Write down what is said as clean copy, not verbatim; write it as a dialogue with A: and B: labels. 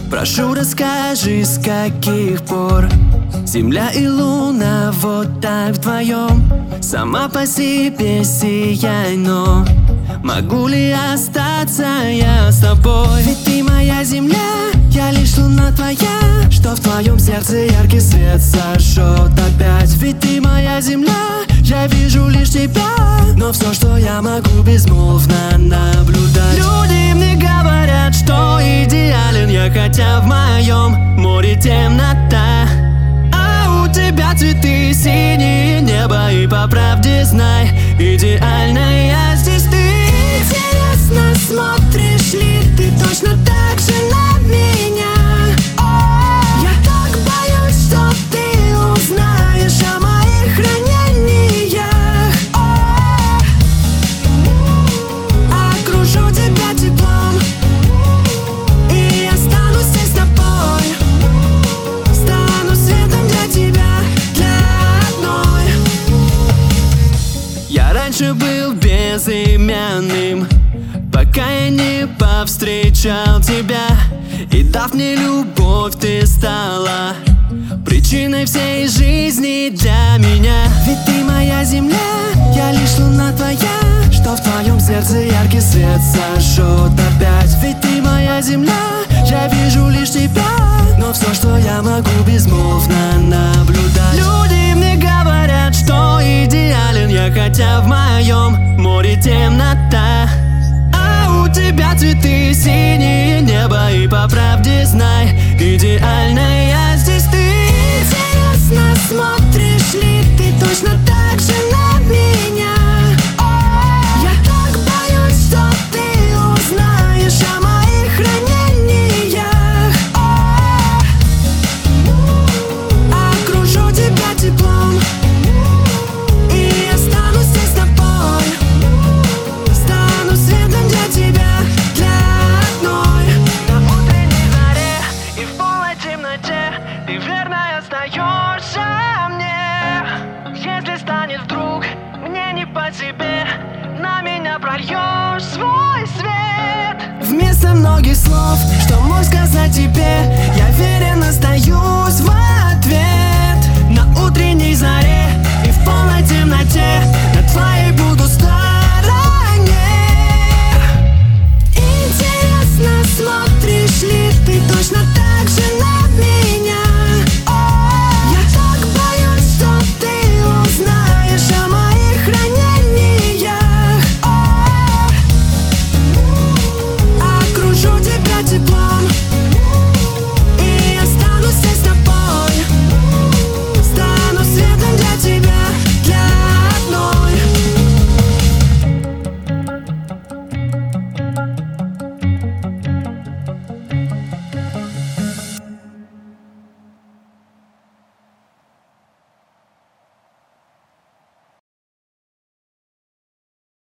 A: Прошу, расскажи, с каких пор Земля и Луна вот так вдвоем. Сама по себе сияй, но могу ли остаться я с тобой? Ведь ты моя земля, я лишь луна твоя, что в твоем сердце яркий свет сожжет опять. Ведь ты моя земля, я вижу лишь тебя, но все, что я могу, безмолвно наблюдать. Люди мне говорят, что идеален я, хотя в моем море темнота. А у тебя цветы, синее небо, и по правде знай, идеальная здесь ты. Интересно, смотришь ли ты точно так же на меня? Я так боюсь, что ты узнаешь о моих ранениях. Окружу тебя теплом и останусь здесь с тобой. Стану светом для тебя, для одной. Я раньше был безымянным, пока я не повстречал тебя. И дав мне любовь, ты стала причиной всей жизни для меня. Ведь ты моя земля, я лишь луна твоя, что в твоем сердце яркий свет сожжет опять. Ведь ты моя земля, я вижу лишь тебя, но все, что я могу, безмолвно наблюдать. Люди мне говорят, что идеален я, хотя в моем море темнота. А у тебя цветы, синее небо, и по правде знай, идеальная здесь ты. Интересно, смотришь ли ты точно так же на меня? Я так боюсь, что ты узнаешь о моих ранениях. Окружу тебя теплом и останусь здесь с тобой. Стану светом для тебя, для одной. На утренней заре и в полной темноте ты верно остаешься мне. Если станет вдруг мне не по себе, на меня прольешь свой свет. Вместо многих слов, что мог сказать тебе, я